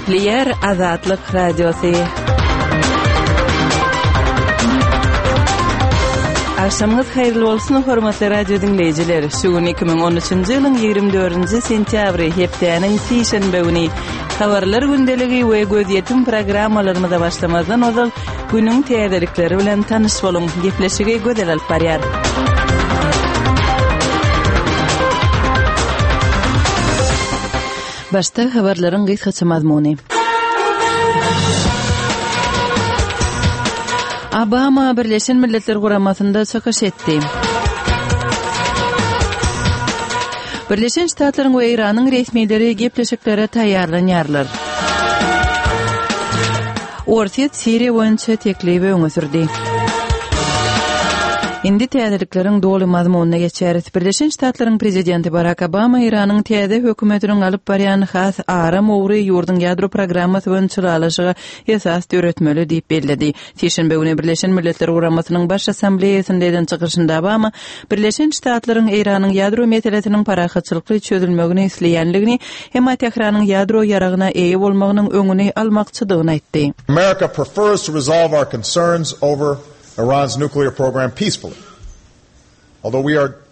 Gepleyer Azatlyk Radiosu. Akşamınız hayırlı olsun hormatly radio dinleyijiler. Şugun 2013-nji ýylyň 24-nji sentýabry hepdeniň sişenbe güni habarlar gündeligi we göz ýetim programmalaryna başlamazdan ozal günüň täzelikleri bilen tanyş boluň. Gepleşige gözel alyp barýar. Başta habarlaryň gysgaça mazmuny. Obama Birleşen Milletler Guramasynda çykyş etdi. Birleşen Ştatlaryň we Iranyň resmiýetleri gepleşiklere taýýarlanýarlar. Orta Siriýa boýunça teklibi öňe sürdi. Indi täzelikleriň doly mazmunyna geçeriz. Birleşen Ştatlaryň prezidenti Barack Obama Iranyň täze hökümetiniň alyp barýan has ara mowry ýurdun ýadro programmasy boýunça alaşyga esas öwretmeli diýip bellädi. Şeýşembe güni Birleşen Milletler Guramasynyň baş assambleýasynda çykyşynda Obama Birleşen Ştatlaryň Iranyň ýadro meselesiniň parahatçylykly çözülmegini isleýänligini hem Tehranyň ýadro ýaragyna eýe bolmagynyň öňüni almakçydygyny aýtdy. America prefers to resolve our concerns over Iran's nuclear program peacefully. Although we are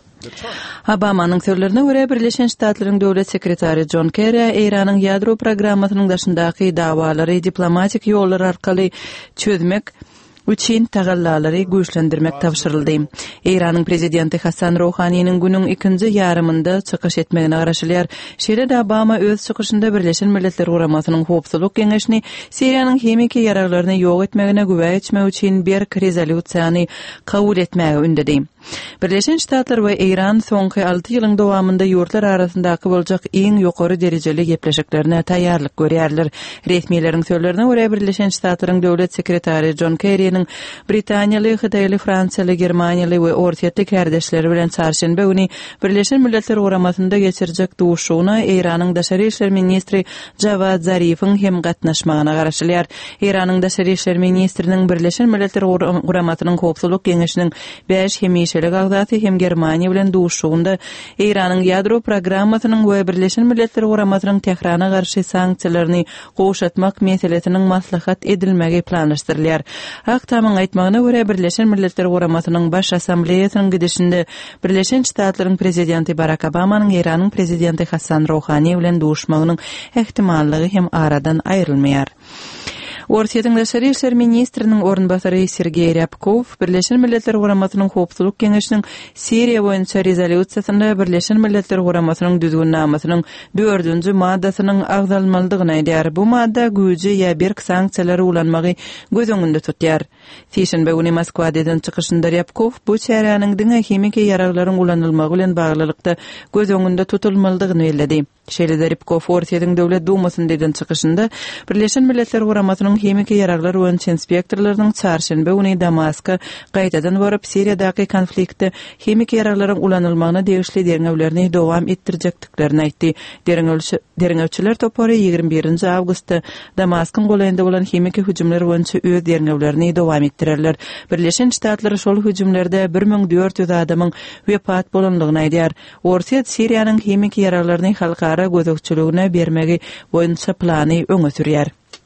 Obamanyň sözlerine görä Birleşen Ştatlaryň döwlet sekretary John Kerry Iranyň ýadro programmasynyň daşyndaky dawalary diplomatik ýollar arkaly çözmek üçin tagallalary güýçlendirmek tapşyryldy. Iranyň prezidenti Hasan Rouhanyň günüň ikinji ýarymynda çykyş etmegine garaşylýar. Şeýle Obama öz çykyşynda Birleşen Milletler Guramasynyň howpsuzlyk keňeşini Siriýanyň hemiki ýaraglaryny ýok etmegine güwä etmek üçin bir rezolýusiýany kabul etmäge ündedi. Birleşen Ştatlar we Iran soňky 6 ýylyň dowamında ýurtlar arasyndaky boljak iň ýokary derejeli gepleşiklerine taýýarlyk görýärler. Resmiýetleriň sözlerine görä Birleşen Ştatlaryň döwlet sekretary John Kerry'niň Britaniýaly, Hydaýly, Fransiýaly, Germaniýaly we Ortaýatly kardeşleri bilen çarşembe güni Birleşen Milletler Guramasynda geçirjek duşugyna Iranyň daşary işler ministri Javad Zarifiň hem gatnaşmagyna garaşylýar. Iranyň daşary işler ministriniň Birleşen Milletler Guramasynyň howpsuzlyk keňeşiniň 5 hemişelik agdaty hem Germaniýa bilen duşugynda Iranyň ýadro programmasynyň we Birleşen Milletler Guramasynyň Tehrana garşy sanksiýalaryny gowşatmak meselesiniň maslahat edilmegi planlaşdyrylýar. Aktamyň aýtmagyna görä Birleşen Milletler Guramasynyň baş assambleýasynyň gidişinde Birleşen Ştatlaryň prezidenti Barack Obamanyň Iranyň prezidenti Hasan Rouhany bilen duşmagynyň ehtimallygy hem aradan aýrylmaýar. Ortaýatyň daşary işler ministriniň ornbasary Sergey Ryabkov Birleşen Milletler Guramasynyň howpsuzlyk keňeşiniň Siriýa boýunça rezolýusiýasynda Birleşen Milletler Guramasynyň düzgünnamesynyň 4-nji maddasynyň agzalmalydygyny aýdýar. Bu madda güýji ýa berk sanksiýalary ulanmagy göz öňünde tutýar. Şeýşembe güni Moskwada çykyşynda Ryabkov bu çäranyň diňe hemiki ýaraglaryň ulanylmagy bilen baglylykda göz öňünde tutulmalydygyny bellädi. Şeýle Ryabkov Ortaýatyň döwlet dumasyndan çykyşynda Birleşen Milletler Guramasynyň hemiki ýaraglar boýunça inspektorlarynyň çarşembe güni Damaska gaýtadan baryp Siriýadaky konfliktde hemiki ýaraglaryň ulanylmagyna degişli derňewlerini dowam etdirjekdiklerini aýtdy. Derňewçiler topary 21 awgustda Damaskyň golanynda bolan hemiki hüjümler boýunça öz derňewlerini dowam etdirerler. Birleşen Ştatlar şol hüjümlerde 1400 adamyň wepat bolanlygyny aýdýar. Ortaýat Siriýanyň hemiki ýaraglaryny halkara gözükçülüğüne bermegi boýunça plany öňe sürýär.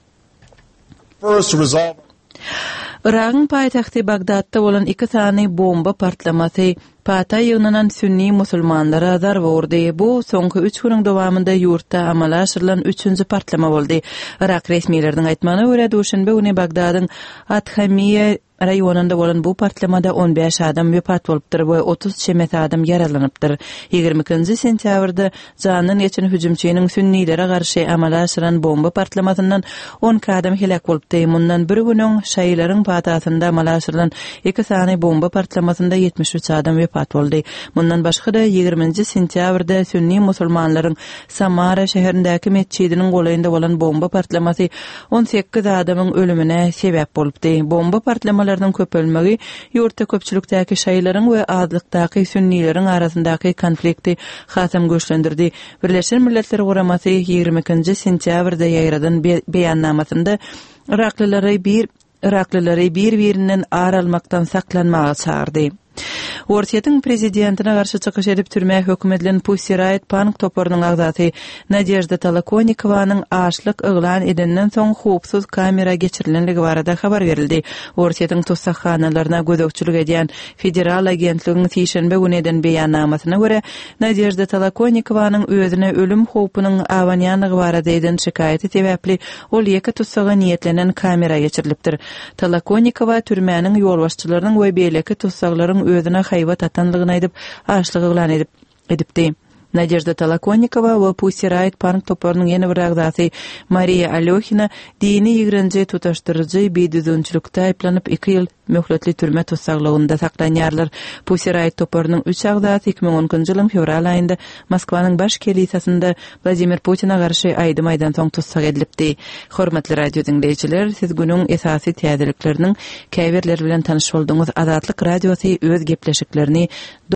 Irak'ın paytaxty Bagdadda bolan 2 sany bomba partlamasy Patay ýygynyň sünni musulmanlara zarba urdy. Bu soňky 3 güniň dowamında ýurtda amala aşyrylan 3-nji partlama boldy. Irak resmiýetleriniň aýtmagyna görä duşanbe güni Bagdadyň Athamiyya raýonunda bolan bu partlamada 15 adam wepat bolupdyr we 30 çemet adam yaralanypdyr. 22-nji sentýabrda janyny geçen hüjümçiniň sünnilere garşy amala aşyran bomba partlamasyndan 10 adam helak bolupdy. Mundan bir günüň şaýlaryň patasynda amala aşyrylan 2 sany bomba partlamasynda 73 adam wepat boldy. Mundan başga da 20-nji sentýabrda sünni musulmanlaryň Samara şäherindäki mescidiniň golanynda bolan bomba partlamasy 18 adamyň ölümine sebäp bolupdy. Bomba partlamalary köpelmegi ýurtda köpçülükdäki şaýlaryň we azlykdaky sünnileriň arasyndaky konflikti hasam göçlendirdi. Birleşen Milletler Guramasy 22-nji sentýabrda ýaýradan beýannamasynda Iraklylary bir-birinden aralmakdan saklanmagy çağırdy. Ortiýetiň prezidentine garşy çykyş edip türmäge höküm edilen Pussy Riot Punk toporunyň agzaty Nadezhda Tolokonnikowanyň aşlyk yglan edenden soň hupsuz kamera geçirilenligi barada habar berildi. Ortiýetiň tutsakhanalaryna gözekçilik edýän federal agentligiň tişenbe güni eden beýannamasyna görä, Nadezhda Tolokonnikowanyň özüne ölüm howpunyň awanýanlygy barada eden şikaýaty sebäpli ol ýeke tutsaga niýetlenen kamera geçirilipdir. Tolokonnikova türmäniň ýolbaşçylarynyň we beýleki tutsaklaryň özüne haýbat atanlygyny aýdyp aşlyk yglan edipdi. Nadezhda Tolokonnikova we Pussy Riot Punk toporunyň ýene bir agzaty Mariya Alyohina dini ýigrenji tutaşdyrjy beýdüzünçilikde aýplanyp 2 ýyl möhletli türme tutsakligynda saklanýarlar. Pussy Riot toporunyň 3 agzaty 2010-njy ýylyň fevral aýynda Moskwanyň baş kelisasyny Vladimir Putina garşy aýdym aýdan soň tutsak edilipdi. Hormatly radio dinleýijiler, siz günüň esasy täzelikleriniň käbirleri bilen tanyş bolduňyz. Azatlyk radiosy öz gepleşiklerini